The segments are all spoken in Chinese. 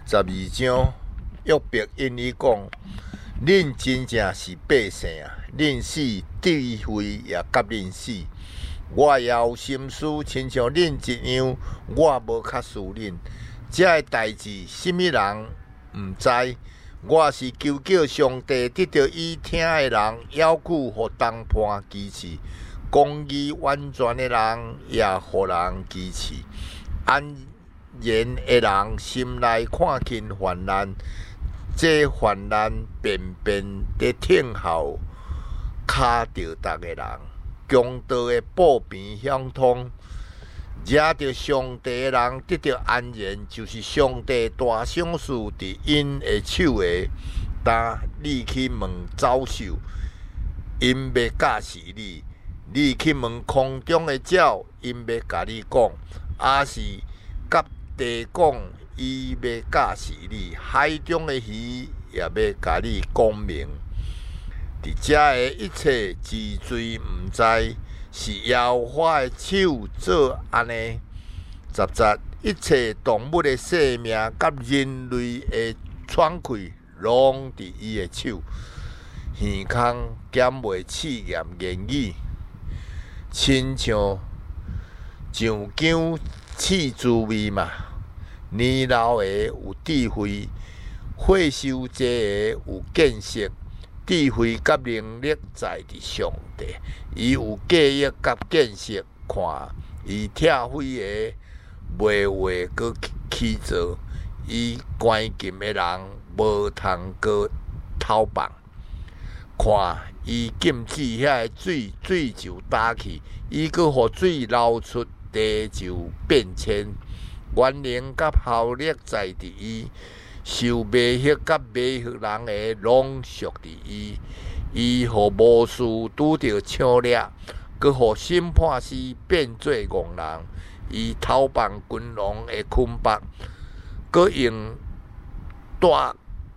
12章，约伯因伊讲：恁真正是百姓啊！恁死智慧也甲恁死。我也有心思，亲像恁一样，我无较输恁。这个代志，什么人毋知？我是求叫上帝得到伊听的人，要求互东判支持；公义完全的人，也互人支持。安然的人心内看见患难，这患难偏偏在听候卡着逐个人。强盗的布边相通，惹着上帝的人得到安然，就是上帝大赏赐伫因的手下。但你去问走兽，因要教示你；你去问空中的鸟，因要甲你讲；也是甲地讲，伊要教示你；海中的鱼也要甲你讲明。伫遮的一切之罪，毋知是耶和华的手做安尼。10一切动物的性命，甲人类的喘气，拢伫伊的手。耳孔减袂试验言语，亲像酱姜试滋味嘛。年老的有智慧，岁寿者的有见识。智慧甲能力在伫上帝，伊有记忆甲见识，看伊拆毁的袂话搁起造，伊关禁的人无通搁偷放，看伊禁止遐个水就打去，伊搁互水流出，地就变迁。原能甲效力在伫伊。受卖血甲卖血人的拢属伫伊，伊互无事拄着抢掠，佮互审判师变做戆人。伊偷放君王的捆绑，佮用大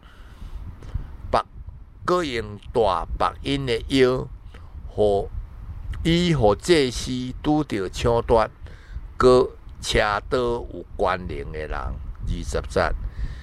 白鹰的腰，互祭司拄着抢夺，佮车刀有权能的人。20节。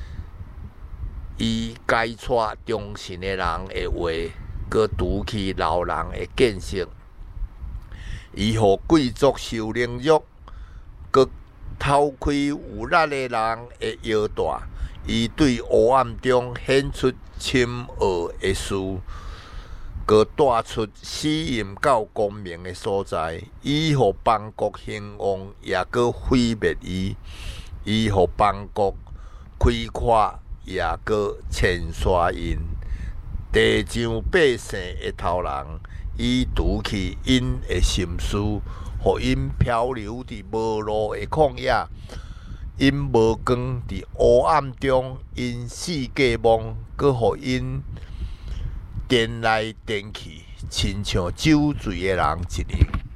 伊解错忠信的人的话，佮除去老人的见识。伊互贵族受凌辱，佮偷开有力的人的腰带。伊对黑暗中显出深奥的事，佮带出死荫到光明的所在。伊互邦国兴旺，也佮毁灭伊。伊互邦国开阔。也搁牵刷因，地上百姓的头人，伊除去因的心思，互因漂流伫无路的旷野，因无光伫黑暗中，因四界梦，搁互因颠来颠去，亲像酒醉的人一日。